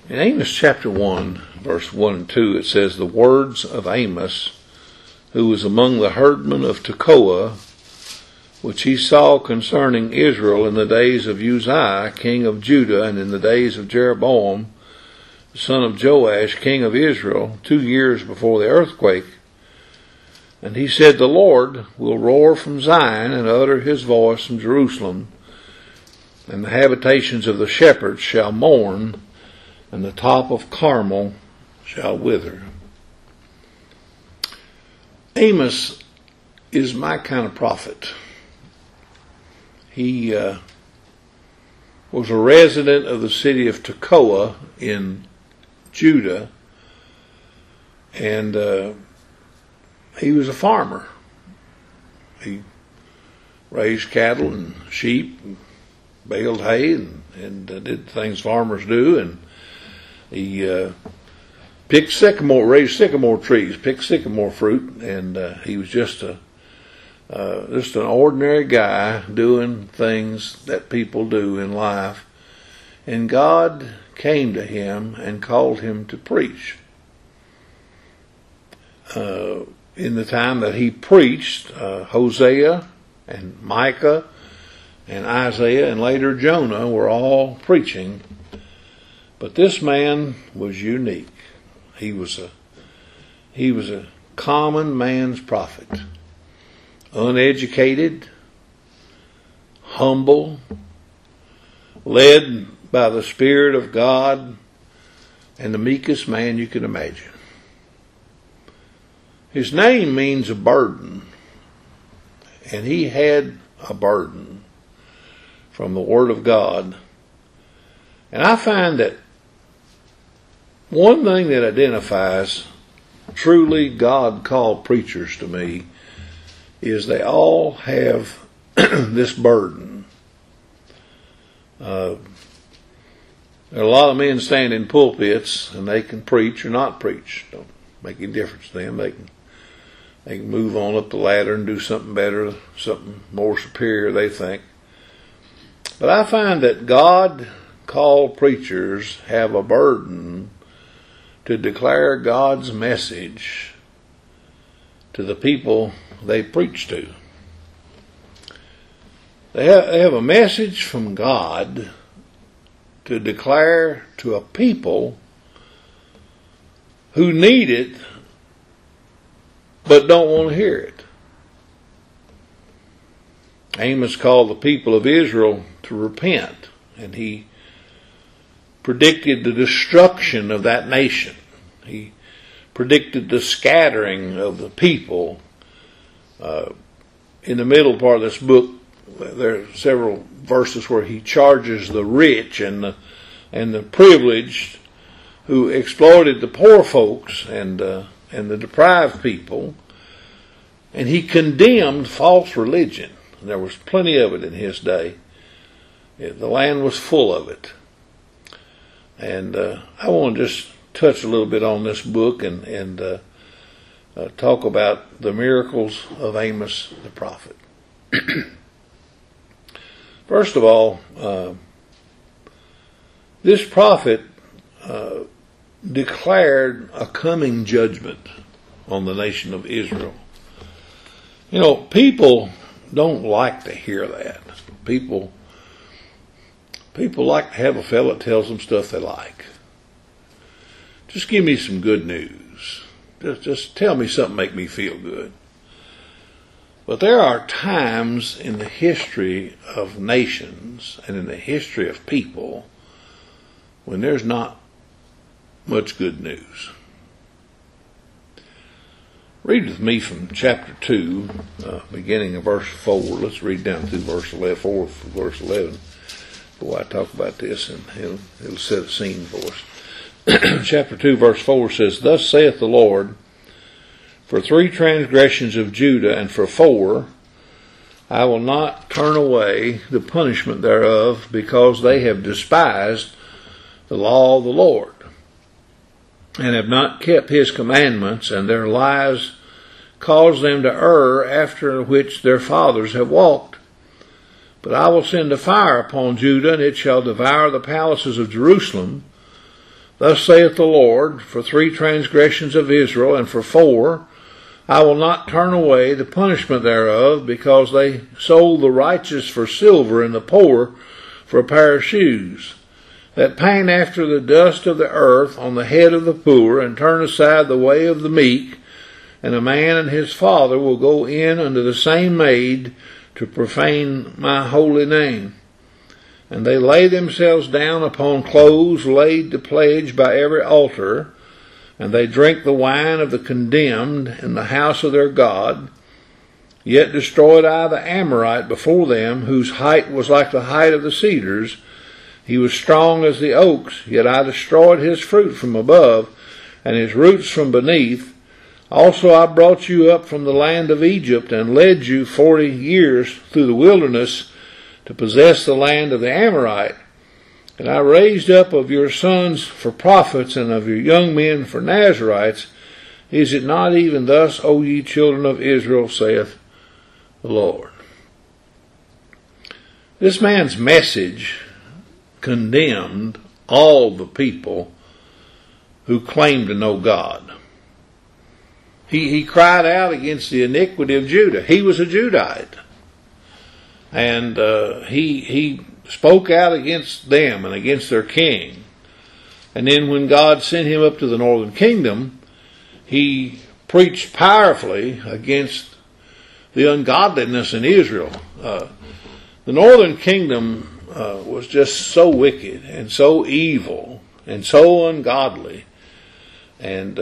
In Amos chapter 1, verse 1 and 2, it says, "The words of Amos, who was among the herdmen of Tekoa, which he saw concerning Israel in the days of Uzziah, king of Judah, and in the days of Jeroboam, the son of Joash, king of Israel, 2 years before the earthquake. And he said, The Lord will roar from Zion and utter his voice from Jerusalem, and the habitations of the shepherds shall mourn, and the top of Carmel shall wither." Amos is my kind of prophet. He was a resident of the city of Tekoa in Judah, and he was a farmer. He raised cattle and sheep, and baled hay, and did things farmers do, and he raised sycamore trees, picked sycamore fruit, and he was just an ordinary guy doing things that people do in life. And God came to him and called him to preach. In the time that he preached, Hosea and Micah and Isaiah and later Jonah were all preaching. But this man was unique. He was a common man's prophet. Uneducated, humble, led by the Spirit of God, and the meekest man you can imagine. His name means a burden, and he had a burden from the Word of God. And I find that one thing that identifies truly God-called preachers to me is they all have this burden. There are a lot of men stand in pulpits and they can preach or not preach. Don't make any difference to them. They can move on up the ladder and do something better, something more superior, they think. But I find that God-called preachers have a burden to declare God's message to the people they preach to. They have a message from God to declare to a people who need it but don't want to hear it. Amos called the people of Israel to repent, and he predicted the destruction of that nation. He predicted the scattering of the people. In the middle part of this book, there are several verses where he charges the rich and the privileged who exploited the poor folks and the deprived people, and he condemned false religion. And there was plenty of it in his day. The land was full of it. And I want to just touch a little bit on this book and talk about the miracles of Amos the prophet. First of all, this prophet declared a coming judgment on the nation of Israel. You know, people don't like to hear that. People like to have a fellow that tells them stuff they like. Just give me some good news. Just tell me something make me feel good. But there are times in the history of nations and in the history of people when there's not much good news. Read with me from chapter 2, beginning of verse 4. Let's read down through verse 11, 4 through verse 11. Before I talk about this, and it'll set a scene for us. Chapter 2, verse 4 says, "Thus saith the Lord, for 3 transgressions of Judah, and for 4, I will not turn away the punishment thereof, because they have despised the law of the Lord, and have not kept his commandments, and their lies cause them to err, after which their fathers have walked. But I will send a fire upon Judah, and it shall devour the palaces of Jerusalem. Thus saith the Lord, for 3 transgressions of Israel, and for 4, I will not turn away the punishment thereof, because they sold the righteous for silver, and the poor for a pair of shoes, that pant after the dust of the earth on the head of the poor, and turn aside the way of the meek. And a man and his father will go in unto the same maid to profane my holy name. And they lay themselves down upon clothes laid to pledge by every altar, and they drink the wine of the condemned in the house of their God. Yet destroyed I the Amorite before them, whose height was like the height of the cedars. He was strong as the oaks, yet I destroyed his fruit from above, and his roots from beneath. Also I brought you up from the land of Egypt, and led you 40 years through the wilderness to possess the land of the Amorite. And I raised up of your sons for prophets, and of your young men for Nazarites. Is it not even thus, O ye children of Israel, saith the Lord? This man's message condemned all the people who claimed to know God. He cried out against the iniquity of Judah. He was a Judite. And he spoke out against them and against their king. And then when God sent him up to the northern kingdom, he preached powerfully against the ungodliness in Israel. The northern kingdom was just so wicked and so evil and so ungodly. And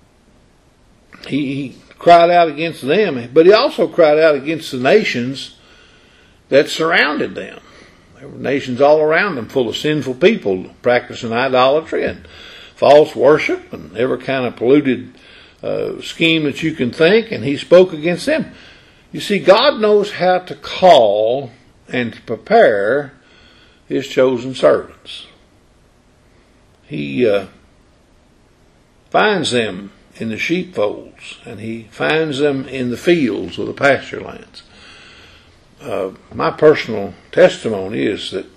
he cried out against them, but he also cried out against the nations that surrounded them. There were nations all around them full of sinful people practicing idolatry and false worship and every kind of polluted scheme that you can think, and he spoke against them. You see, God knows how to call and to prepare his chosen servants. He finds them in the sheepfolds, and he finds them in the fields or the pasture lands. My personal testimony is that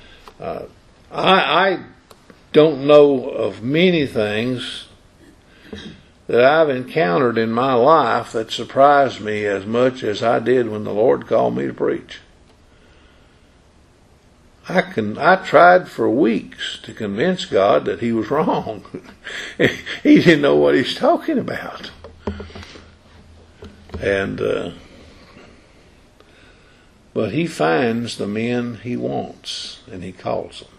I don't know of many things that I've encountered in my life that surprised me as much as I did when the Lord called me to preach. I tried for weeks to convince God that he was wrong. He didn't know what he's talking about. And but he finds the men he wants, and he calls them.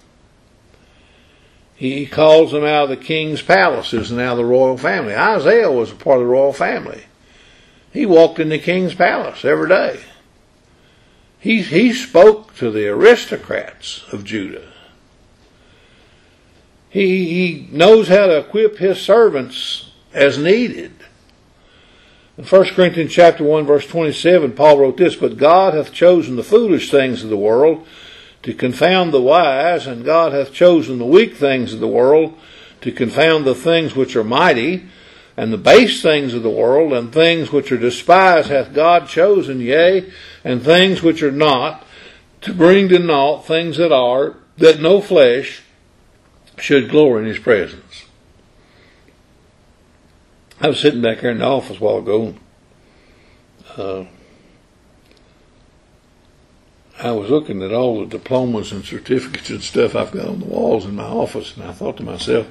He calls them out of the king's palaces and out of the royal family. Isaiah was a part of the royal family. He walked in the king's palace every day. He spoke to the aristocrats of Judah. He knows how to equip his servants as needed. In 1 Corinthians chapter 1, verse 27, Paul wrote this, "But God hath chosen the foolish things of the world to confound the wise, and God hath chosen the weak things of the world to confound the things which are mighty, and the base things of the world, and things which are despised hath God chosen, yea, and things which are not, to bring to naught things that are, that no flesh should glory in his presence." I was sitting back here in the office a while ago. I was looking at all the diplomas and certificates and stuff I've got on the walls in my office, and I thought to myself,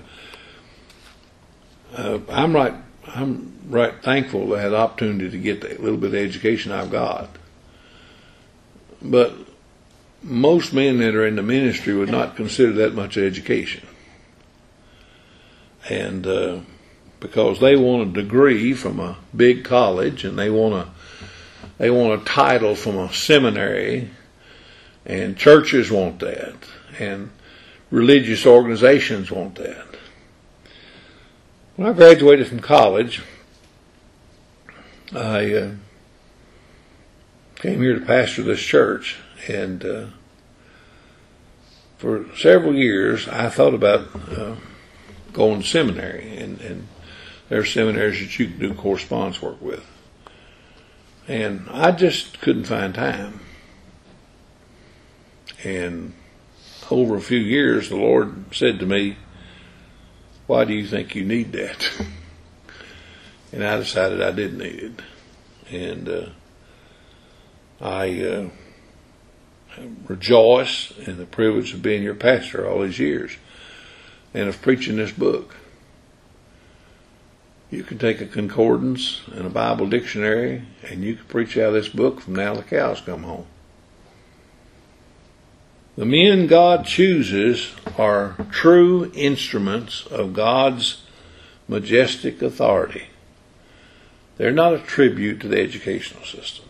I'm right thankful to have the opportunity to get that little bit of education I've got. But most men that are in the ministry would not consider that much education. And because they want a degree from a big college, and they want a title from a seminary, and churches want that, and religious organizations want that. When I graduated from college, I came here to pastor this church, and for several years I thought about going to seminary, and there are seminaries that you can do correspondence work with. And I just couldn't find time. And over a few years, the Lord said to me, Why do you think you need that? And I decided I didn't need it. And I rejoice in the privilege of being your pastor all these years and of preaching this book. You can take a concordance and a Bible dictionary and you can preach out of this book from now till the cows come home. The men God chooses are true instruments of God's majestic authority. They're not a tribute to the educational system.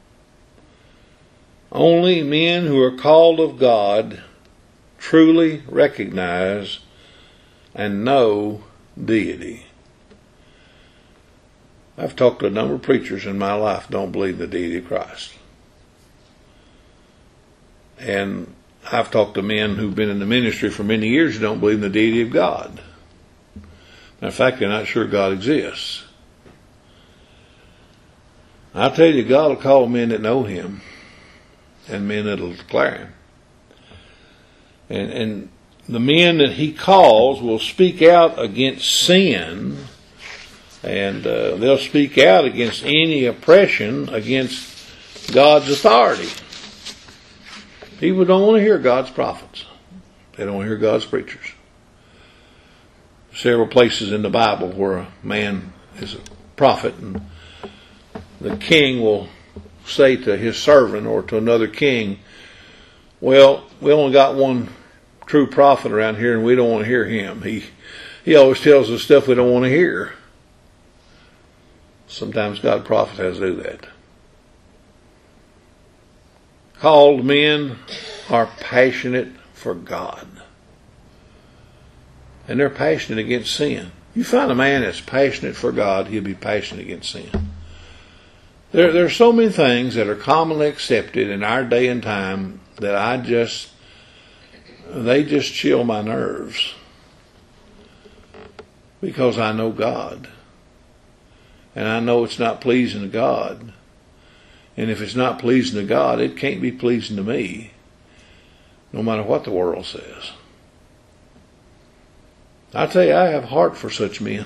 Only men who are called of God truly recognize and know deity. I've talked to a number of preachers in my life who don't believe in the deity of Christ. And I've talked to men who've been in the ministry for many years who don't believe in the deity of God. In fact, they're not sure God exists. I tell you, God will call men that know Him and men that will declare Him. And the men that He calls will speak out against sin, and they'll speak out against any oppression against God's authority. People don't want to hear God's prophets. They don't want to hear God's preachers. Several places in the Bible where a man is a prophet and the king will say to his servant or to another king, well, we only got one true prophet around here and we don't want to hear him. He always tells us stuff we don't want to hear. Sometimes God's prophet has to do that. Called men are passionate for God. And they're passionate against sin. You find a man that's passionate for God, he'll be passionate against sin. There are so many things that are commonly accepted in our day and time that they just chill my nerves. Because I know God. And I know it's not pleasing to God. And if it's not pleasing to God, it can't be pleasing to me, no matter what the world says. I tell you, I have a heart for such men.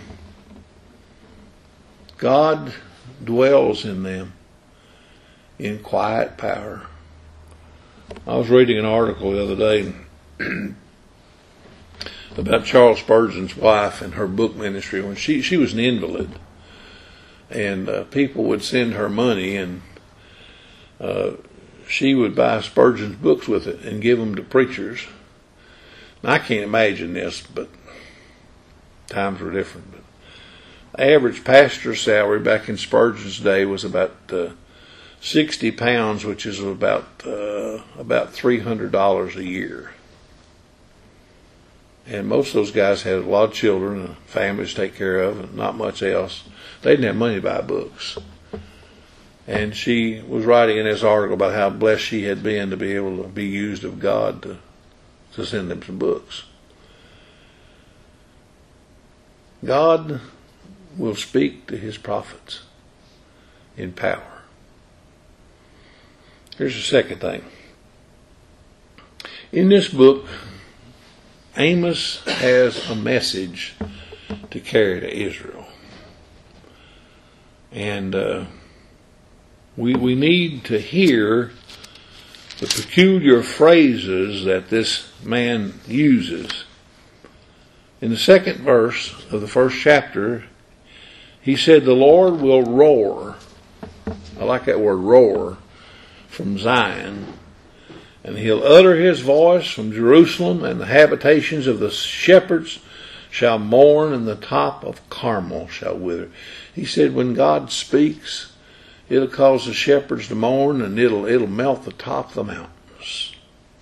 God dwells in them in quiet power. I was reading an article the other day about Charles Spurgeon's wife and her book ministry when she was an invalid. And people would send her money and she would buy Spurgeon's books with it and give them to preachers. Now, I can't imagine this, but times were different. But the average pastor's salary back in Spurgeon's day was about 60 pounds, which is about $300 a year. And most of those guys had a lot of children and families to take care of and not much else. They didn't have money to buy books. And she was writing in this article about how blessed she had been to be able to be used of God to send them some books. God will speak to His prophets in power. Here's the second thing. In this book, Amos has a message to carry to Israel. And we need to hear the peculiar phrases that this man uses. In the second verse of the first chapter, he said, the Lord will roar. I like that word, roar, from Zion. And He'll utter His voice from Jerusalem, and the habitations of the shepherds shall mourn, and the top of Carmel shall wither. He said when God speaks, it'll cause the shepherds to mourn, and it'll melt the top of the mountains.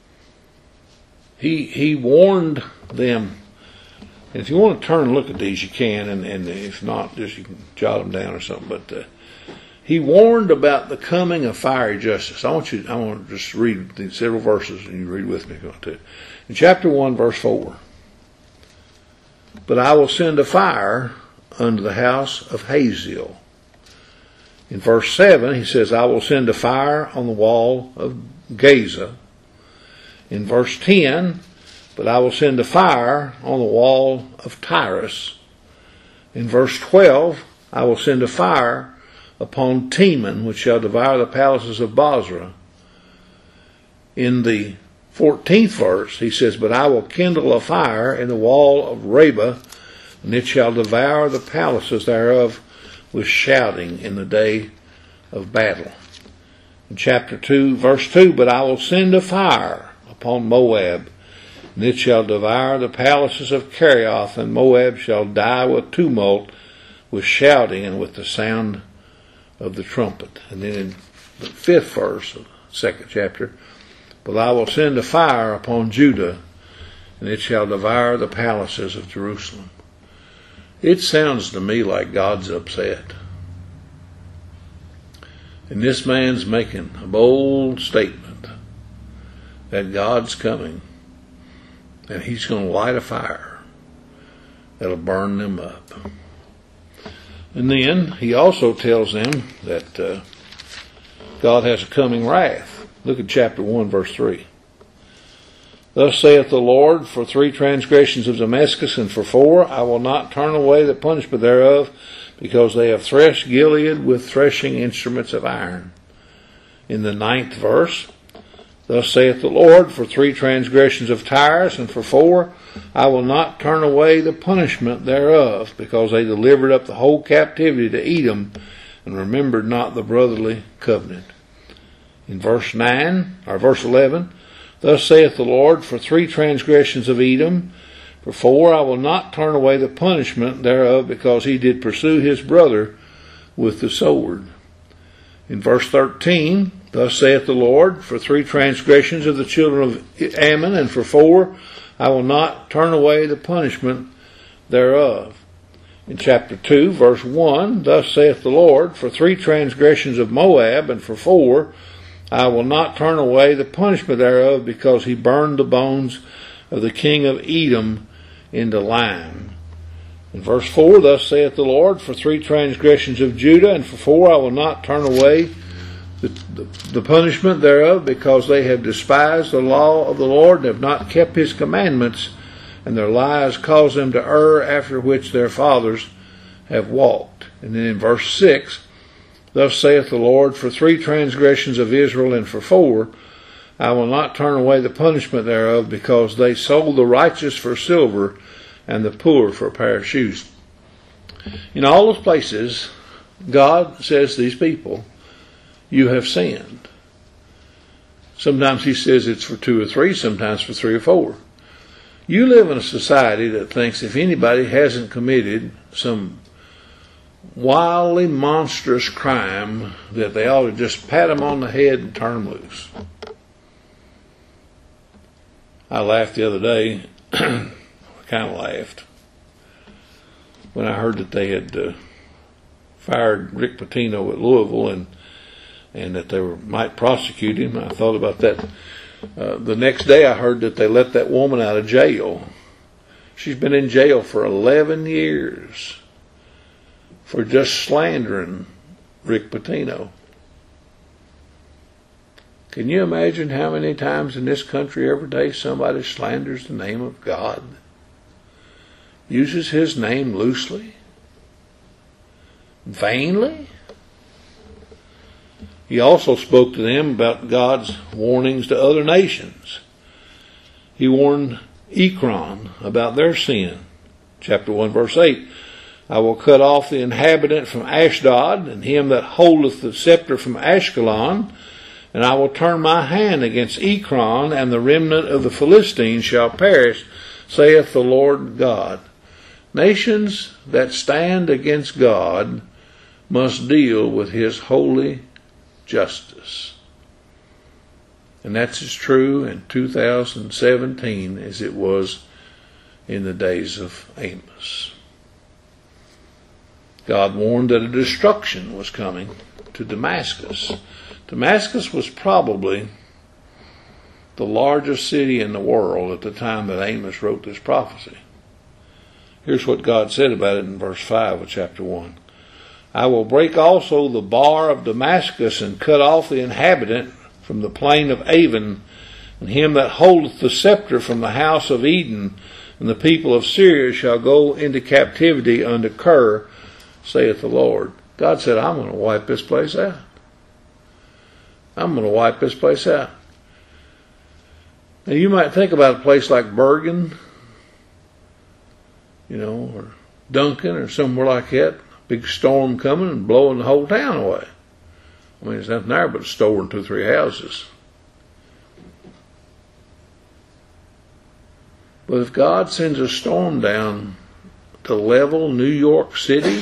He warned them. And if you want to turn and look at these, you can, and if not, just you can jot them down or something. But He warned about the coming of fiery justice. I want to just read these several verses, and you read with me if you want to. In chapter 1, verse 4. But I will send a fire unto the house of Hazael. In verse 7, he says, I will send a fire on the wall of Gaza. In verse 10, but I will send a fire on the wall of Tyrus. In verse 12, I will send a fire upon Teman, which shall devour the palaces of Bozrah. In the 14th verse, he says, but I will kindle a fire in the wall of Rabbah, and it shall devour the palaces thereof with shouting in the day of battle. In chapter 2, verse 2, but I will send a fire upon Moab, and it shall devour the palaces of Kerioth, and Moab shall die with tumult, with shouting, and with the sound of the trumpet. And then in the 5th verse of the 2nd chapter, but I will send a fire upon Judah, and it shall devour the palaces of Jerusalem. It sounds to me like God's upset. And this man's making a bold statement that God's coming, and he's going to light a fire that'll burn them up. And then he also tells them that God has a coming wrath. Look at chapter 1, verse 3. Thus saith the Lord, for 3 transgressions of Damascus, and for 4, I will not turn away the punishment thereof, because they have threshed Gilead with threshing instruments of iron. In the 9th verse, thus saith the Lord, for 3 transgressions of Tyrus, and for 4, I will not turn away the punishment thereof, because they delivered up the whole captivity to Edom, and remembered not the brotherly covenant. In verse 11, thus saith the Lord, for 3 transgressions of Edom, for 4, I will not turn away the punishment thereof, because he did pursue his brother with the sword. In verse 13, thus saith the Lord, for 3 transgressions of the children of Ammon, and for 4, I will not turn away the punishment thereof. In chapter 2, verse 1, thus saith the Lord, for 3 transgressions of Moab, and for 4, I will not turn away the punishment thereof, because he burned the bones of the king of Edom into lime. In verse 4, thus saith the Lord, for 3 transgressions of Judah, and for 4, I will not turn away the punishment thereof, because they have despised the law of the Lord, and have not kept his commandments, and their lies cause them to err, after which their fathers have walked. And then in verse 6, thus saith the Lord, for 3 transgressions of Israel, and for 4, I will not turn away the punishment thereof, because they sold the righteous for silver, and the poor for a pair of shoes. In all those places, God says to these people, you have sinned. Sometimes he says it's for 2 or 3, sometimes for 3 or 4. You live in a society that thinks if anybody hasn't committed some wildly monstrous crime, that they ought to just pat them on the head and turn them loose. I laughed the other day, I kind of laughed, when I heard that they had fired Rick Pitino at Louisville, and that they might prosecute him. I thought about that. The next day I heard that they let that woman out of jail. She's been in jail for 11 years for just slandering Rick Pitino. Can you imagine how many times in this country every day somebody slanders the name of God? Uses his name loosely? Vainly? He also spoke to them about God's warnings to other nations. He warned Ekron about their sin. Chapter 1, verse 8. I will cut off the inhabitant from Ashdod, and him that holdeth the scepter from Ashkelon, and I will turn my hand against Ekron, and the remnant of the Philistines shall perish, saith the Lord God. Nations that stand against God must deal with his holy justice. And that's as true in 2017 as it was in the days of Amos. God warned that a destruction was coming to Damascus. Damascus was probably the largest city in the world at the time that Amos wrote this prophecy. Here's what God said about it in verse 5 of chapter 1. I will break also the bar of Damascus, and cut off the inhabitant from the plain of Avon, and him that holdeth the scepter from the house of Eden, and the people of Syria shall go into captivity unto Kir, saith the Lord. God said, I'm going to wipe this place out. I'm going to wipe this place out. Now you might think about a place like Bergen, or Duncan or somewhere like that. Big storm coming and blowing the whole town away. I mean, there's nothing there but a store and 2 or 3 houses. But if God sends a storm down to level New York City,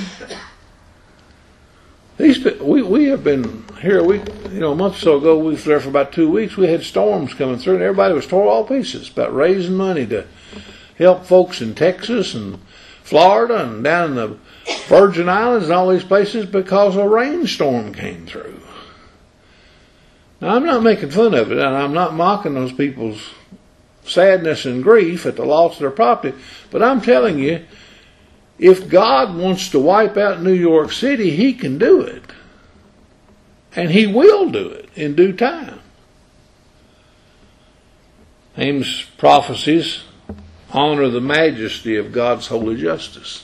we have been here. A month or so ago, we were there for about 2 weeks. We had storms coming through, and everybody was tore all pieces about raising money to help folks in Texas and Florida and down in the Virgin Islands and all these places because a rainstorm came through. Now, I'm not making fun of it, and I'm not mocking those people's sadness and grief at the loss of their property, but I'm telling you, if God wants to wipe out New York City, He can do it. And He will do it in due time. Amos' prophecies honor the majesty of God's holy justice.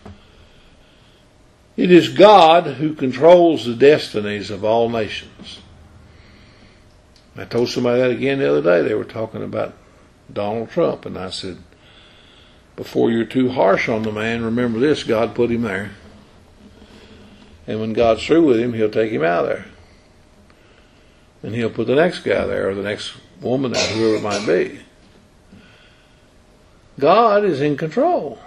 It is God who controls the destinies of all nations. I told somebody that again the other day. They were talking about Donald Trump, and I said, before you're too harsh on the man, remember this: God put him there. And when God's through with him, He'll take him out of there. And He'll put the next guy there, or the next woman there, whoever it might be. God is in control.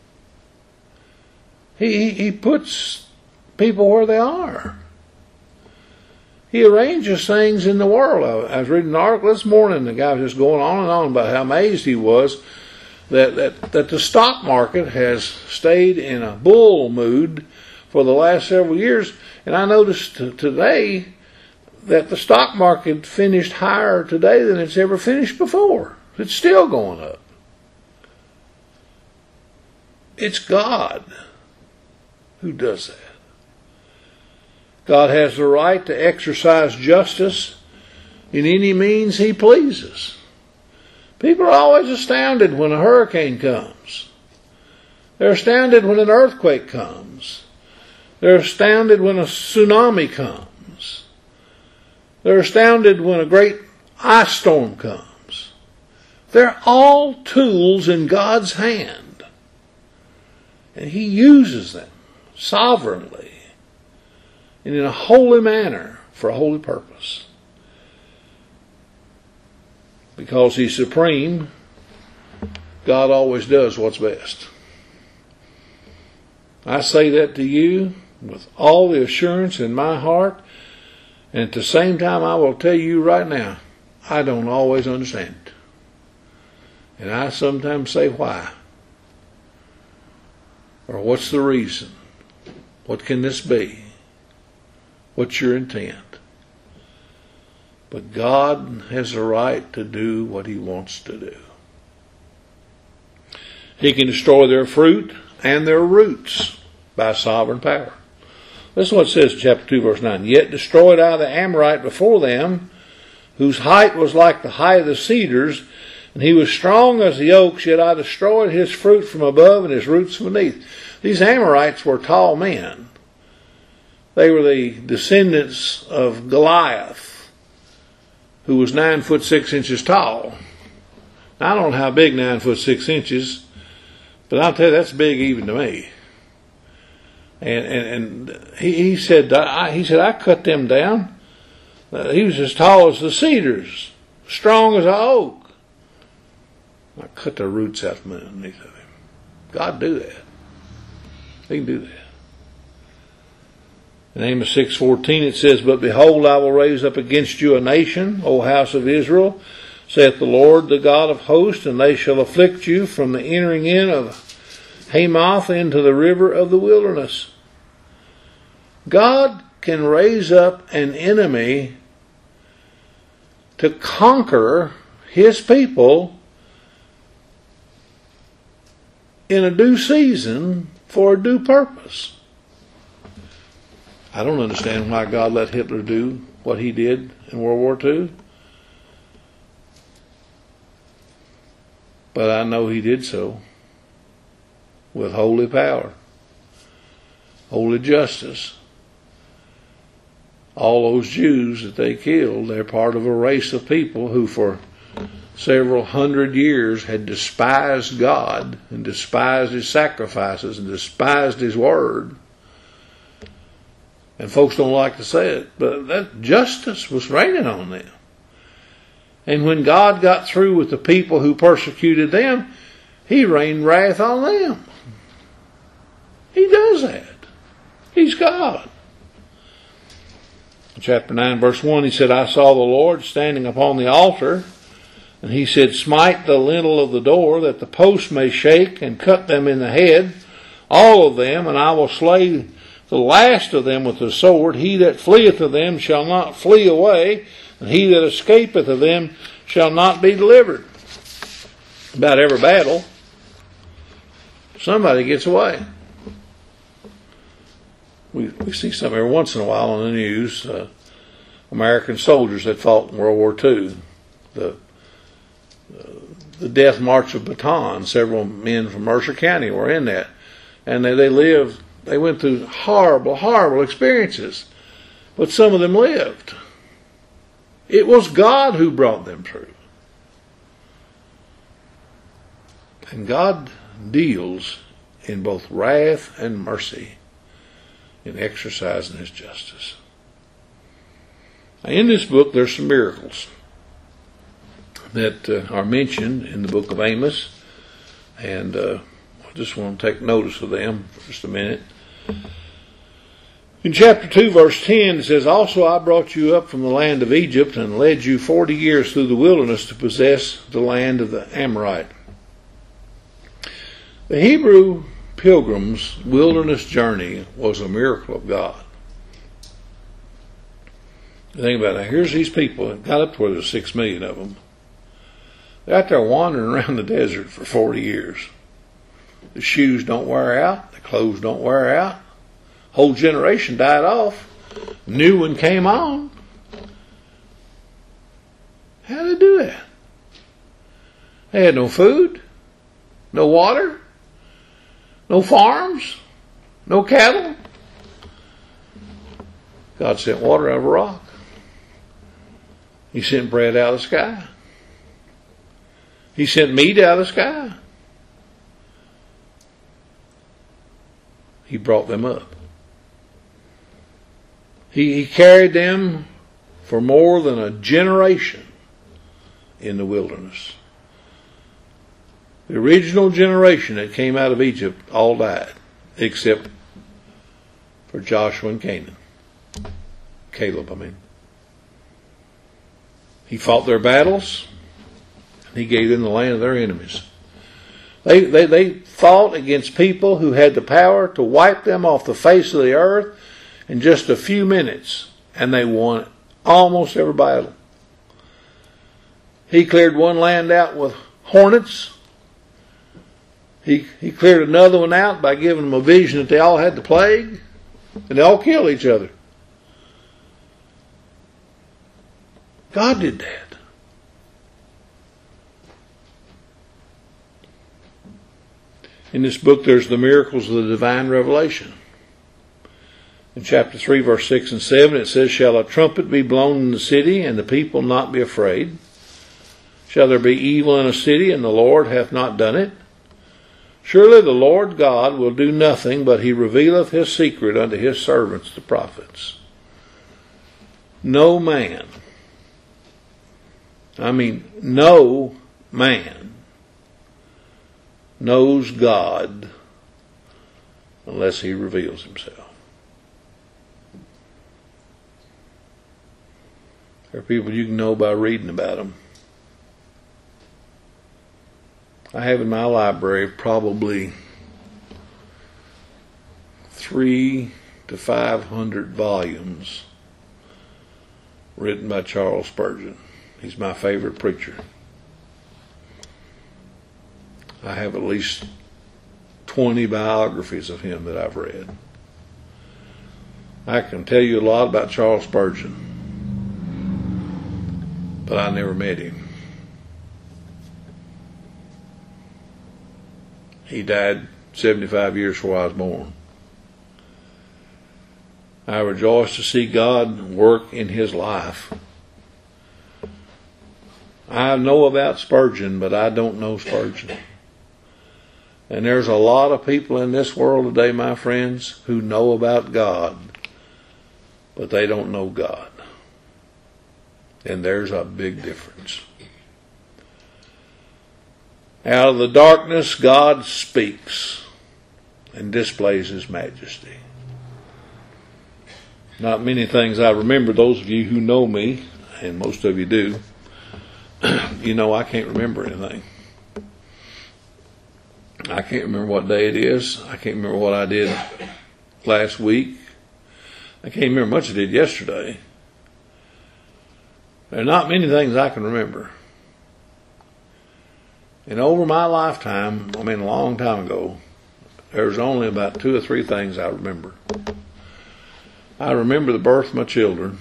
He puts people where they are. He arranges things in the world. I was reading an article this morning. The guy was just going on and on about how amazed he was that the stock market has stayed in a bull mood for the last several years. And I noticed today that the stock market finished higher today than it's ever finished before. It's still going up. It's God who does that. God has the right to exercise justice in any means He pleases. People are always astounded when a hurricane comes. They're astounded when an earthquake comes. They're astounded when a tsunami comes. They're astounded when a great ice storm comes. They're all tools in God's hand. And He uses them sovereignly and in a holy manner for a holy purpose. Because He's supreme, God always does what's best. I say that to you with all the assurance in my heart, and at the same time I will tell you right now, I don't always understand it. And I sometimes say, why? Or what's the reason? What can this be? What's your intent? But God has the right to do what He wants to do. He can destroy their fruit and their roots by sovereign power. This is what it says in chapter 2, verse 9. Yet destroyed I the Amorite before them, whose height was like the height of the cedars, and he was strong as the oaks, yet I destroyed his fruit from above and his roots from beneath. These Amorites were tall men. They were the descendants of Goliath, who was 9 foot 6 inches tall. Now, I don't know how big 9 foot 6 inches, but I'll tell you, that's big even to me. And he said, I cut them down. He was as tall as the cedars, strong as an oak. I cut the roots out from underneath of him. God do that. He can do that. In Amos 6:14 it says, But behold, I will raise up against you a nation, O house of Israel, saith the Lord, the God of hosts, and they shall afflict you from the entering in of Hamath into the river of the wilderness. God can raise up an enemy to conquer His people in a due season for a due purpose. I don't understand why God let Hitler do what he did in World War II. But I know he did so with holy power, holy justice. All those Jews that they killed, they're part of a race of people who for several hundred years had despised God and despised His sacrifices and despised His word. And folks don't like to say it, but that justice was raining on them. And when God got through with the people who persecuted them, He rained wrath on them. He does that. He's God. In chapter 9, verse 1, He said, I saw the Lord standing upon the altar, and He said, smite the lintel of the door, that the posts may shake, and cut them in the head, all of them, and I will slay the last of them with the sword. He that fleeth of them shall not flee away, and he that escapeth of them shall not be delivered. About every battle, somebody gets away. We see some every once in a while on the news. American soldiers that fought in World War II. The Death March of Bataan. Several men from Mercer County were in that, and they went through horrible, horrible experiences, but some of them lived. It was God who brought them through. And God deals in both wrath and mercy in exercising His justice. Now, in this book, there's some miracles that are mentioned in the book of Amos, and I just want to take notice of them for just a minute. In chapter 2, verse 10, it says, also I brought you up from the land of Egypt and led you 40 years through the wilderness to possess the land of the Amorite. The Hebrew pilgrims' wilderness journey was a miracle of God. Think about it. Here's these people that got up to where there's 6 million of them. They're out there wandering around the desert for 40 years. The shoes don't wear out. The clothes don't wear out. Whole generation died off. New one came on. How did they do that? They had no food, no water, no farms, no cattle. God sent water out of a rock. He sent bread out of the sky. He sent meat out of the sky. He brought them up. He carried them for more than a generation in the wilderness. The original generation that came out of Egypt all died, except for Joshua and Caleb. He fought their battles, and He gave them the land of their enemies. They fought against people who had the power to wipe them off the face of the earth in just a few minutes, and they won almost every battle. He cleared one land out with hornets. He cleared another one out by giving them a vision that they all had the plague, and they all killed each other. God did that. In this book, there's the miracles of the divine revelation. In chapter 3, verse 6 and 7, it says, shall a trumpet be blown in the city, and the people not be afraid? Shall there be evil in a city, and the Lord hath not done it? Surely the Lord God will do nothing, but He revealeth His secret unto His servants the prophets. No man, no man knows God unless He reveals Himself. There are people you can know by reading about them. I have in my library probably 300 to 500 volumes written by Charles Spurgeon. He's my favorite preacher. I have at least 20 biographies of him that I've read. I can tell you a lot about Charles Spurgeon, but I never met him. He died 75 years before I was born. I rejoice to see God work in his life. I know about Spurgeon, but I don't know Spurgeon. And there's a lot of people in this world today, my friends, who know about God, but they don't know God. And there's a big difference. Out of the darkness, God speaks and displays his majesty. Not many things I remember. Those of you who know me, and most of you do, you know I can't remember anything. I can't remember what day it is. I can't remember what I did last week. I can't remember much I did yesterday. There are not many things I can remember. And over my lifetime, a long time ago, there's only about 2 or 3 things I remember. I remember the birth of my children.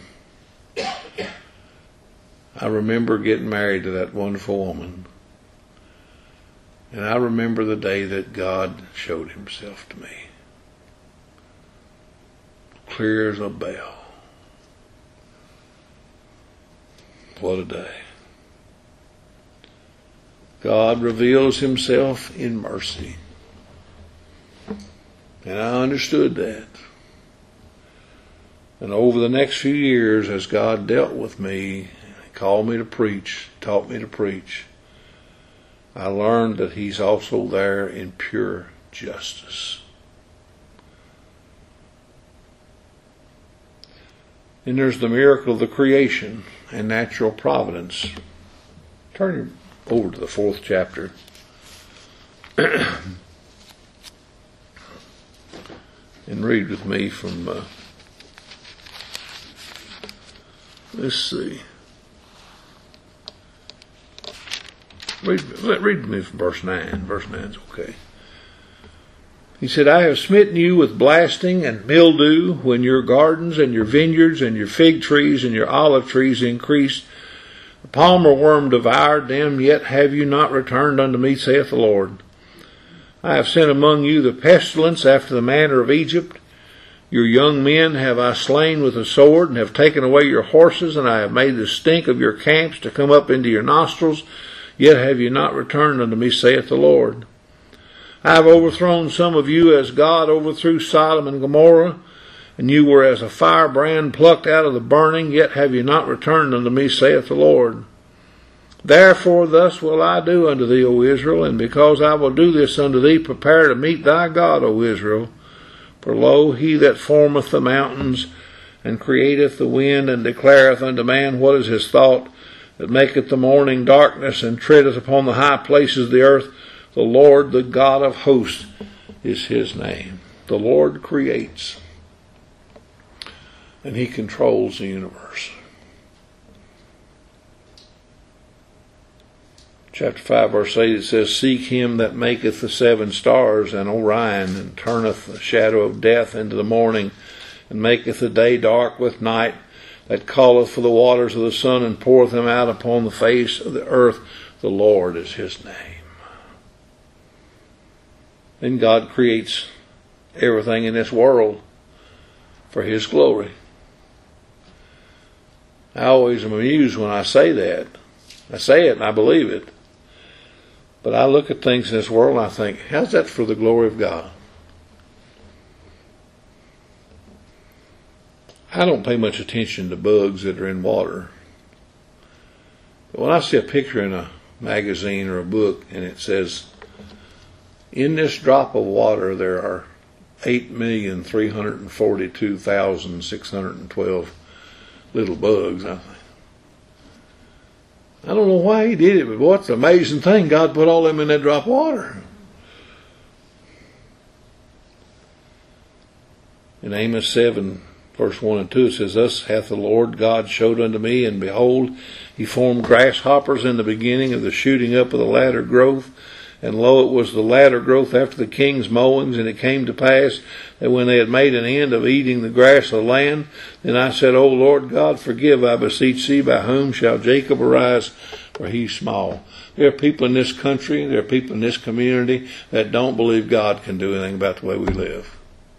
I remember getting married to that wonderful woman. And I remember the day that God showed himself to me. Clear as a bell. What a day. God reveals himself in mercy. And I understood that. And over the next few years, as God dealt with me, called me to preach, taught me to preach, I learned that he's also there in pure justice. And there's the miracle of the creation and natural providence. Turn over to the 4th chapter. And read with me from, let's see. Read with me from verse 9. Verse 9 is okay. He said, I have smitten you with blasting and mildew when your gardens and your vineyards and your fig trees and your olive trees increased. The palmer worm devoured them, yet have you not returned unto me, saith the Lord. I have sent among you the pestilence after the manner of Egypt. Your young men have I slain with the sword, and have taken away your horses, and I have made the stink of your camps to come up into your nostrils, yet have you not returned unto me, saith the Lord. I have overthrown some of you as God overthrew Sodom and Gomorrah, and you were as a firebrand plucked out of the burning, yet have you not returned unto me, saith the Lord. Therefore thus will I do unto thee, O Israel, and because I will do this unto thee, prepare to meet thy God, O Israel. For lo, he that formeth the mountains, and createth the wind, and declareth unto man what is his thought, that maketh the morning darkness, and treadeth upon the high places of the earth, the Lord, the God of hosts, is his name. The Lord creates, and he controls the universe. Chapter 5, verse 8, it says, Seek him that maketh the 7 stars and Orion, and turneth the shadow of death into the morning, and maketh the day dark with night, that calleth for the waters of the sun, and poureth them out upon the face of the earth. The Lord is his name. Then God creates everything in this world for his glory. I always am amused when I say that. I say it and I believe it. But I look at things in this world and I think, how's that for the glory of God? I don't pay much attention to bugs that are in water. But when I see a picture in a magazine or a book and it says, in this drop of water there are 8,342,612 little bugs, I don't know why he did it, but what's the amazing thing, God put all them in that drop of water. In Amos 7, verse 1 and 2, it says, Thus hath the Lord God showed unto me, and behold, he formed grasshoppers in the beginning of the shooting up of the latter growth. And lo, it was the latter growth after the king's mowings. And it came to pass that when they had made an end of eating the grass of the land, then I said, O Lord God, forgive, I beseech thee, by whom shall Jacob arise or he's small. There are people in this country, there are people in this community that don't believe God can do anything about the way we live.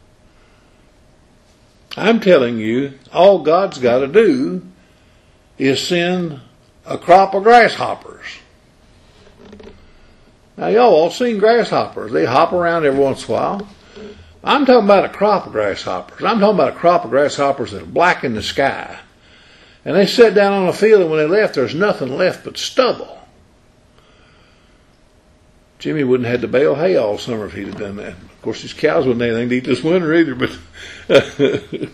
I'm telling you, all God's got to do is send a crop of grasshoppers. Now y'all all seen grasshoppers. They hop around every once in a while. I'm talking about a crop of grasshoppers. I'm talking about a crop of grasshoppers that are black in the sky. And they sat down on a field, and when they left, there's nothing left but stubble. Jimmy wouldn't have had to bale hay all summer if he'd have done that. Of course, his cows wouldn't have anything to eat this winter either, but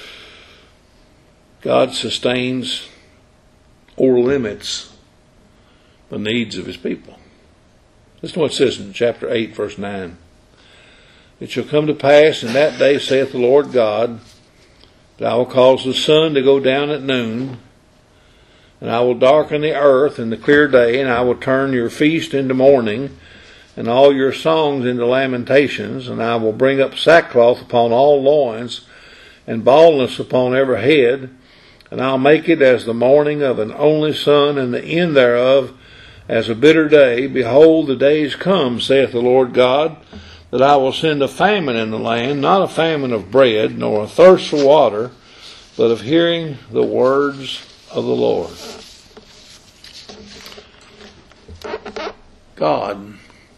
God sustains or limits the needs of his people. Listen to what it says in chapter 8, verse 9. It shall come to pass in that day, saith the Lord God, that I will cause the sun to go down at noon, and I will darken the earth in the clear day, and I will turn your feast into mourning, and all your songs into lamentations, and I will bring up sackcloth upon all loins, and baldness upon every head, and I'll make it as the mourning of an only son, and the end thereof as a bitter day. Behold, the days come, saith the Lord God, that I will send a famine in the land, not a famine of bread, nor a thirst for water, but of hearing the words of the Lord. God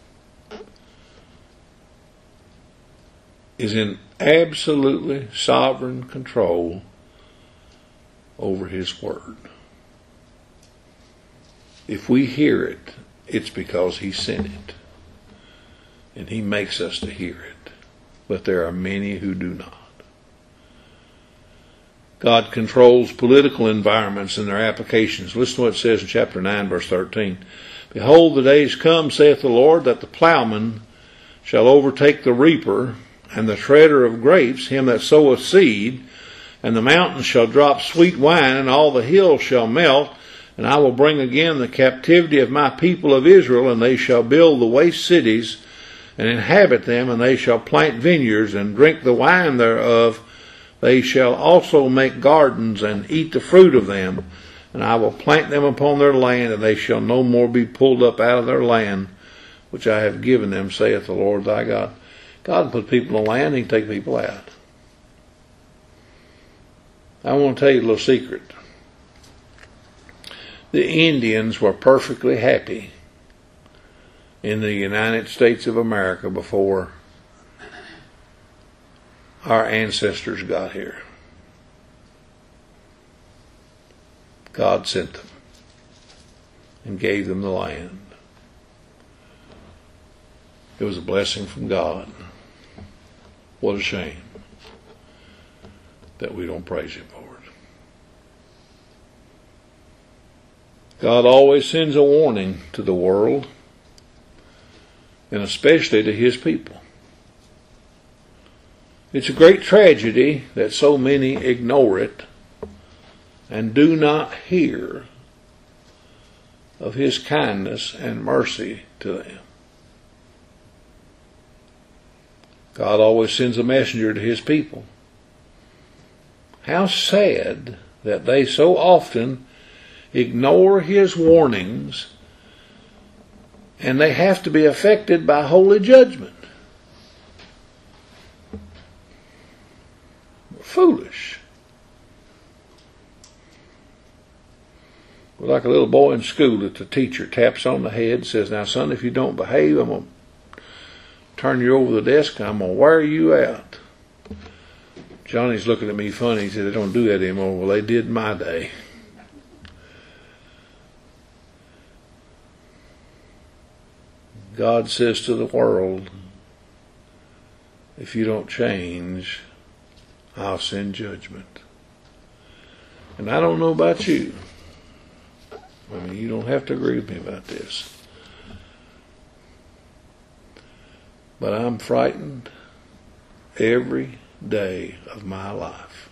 is in absolutely sovereign control over his word. If we hear it, it's because he sent it. And he makes us to hear it. But there are many who do not. God controls political environments and their applications. Listen to what it says in chapter 9, verse 13. Behold, the days come, saith the Lord, that the plowman shall overtake the reaper, and the treader of grapes, him that soweth seed, and the mountains shall drop sweet wine, and all the hills shall melt, and I will bring again the captivity of my people of Israel, and they shall build the waste cities, and inhabit them, and they shall plant vineyards, and drink the wine thereof. They shall also make gardens, and eat the fruit of them, and I will plant them upon their land, and they shall no more be pulled up out of their land, which I have given them, saith the Lord thy God. God can put people on land, he can take people out. I want to tell you a little secret. The Indians were perfectly happy in the United States of America before our ancestors got here. God sent them and gave them the land. It was a blessing from God. What a shame that we don't praise him for it. God always sends a warning to the world, and especially to his people. It's a great tragedy that so many ignore it and do not hear of his kindness and mercy to them. God always sends a messenger to his people. How sad that they so often ignore his warnings, and they have to be affected by holy judgment. Foolish. We're like a little boy in school that the teacher taps on the head and says, now son, if you don't behave, I'm going to turn you over the desk and I'm going to wear you out. Johnny's looking at me funny. He said, they don't do that anymore. Well, they did in my day. God says to the world, if you don't change, I'll send judgment. And I don't know about you. I mean, you don't have to agree with me about this. But I'm frightened every day of my life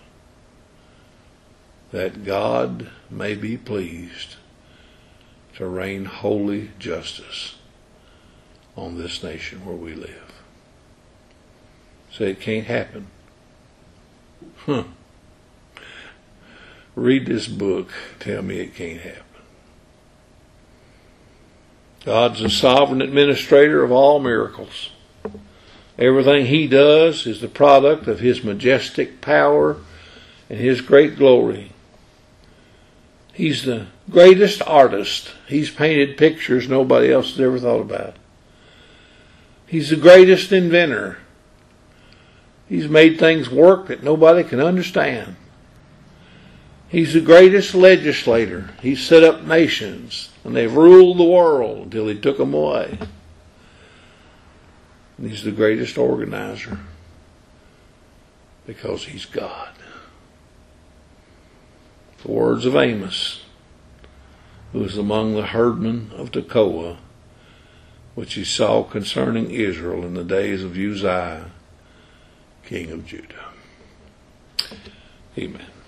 that God may be pleased to rain holy justice on this nation where we live. Say it can't happen. Read this book. Tell me it can't happen. God's the sovereign administrator of all miracles. Everything He does is the product of His majestic power and His great glory. He's the greatest artist. He's painted pictures nobody else has ever thought about. He's the greatest inventor. He's made things work that nobody can understand. He's the greatest legislator. He's set up nations, and they've ruled the world until He took them away. And He's the greatest organizer because He's God. The words of Amos, who was among the herdmen of Tekoa, which he saw concerning Israel in the days of Uzziah, king of Judah. Amen.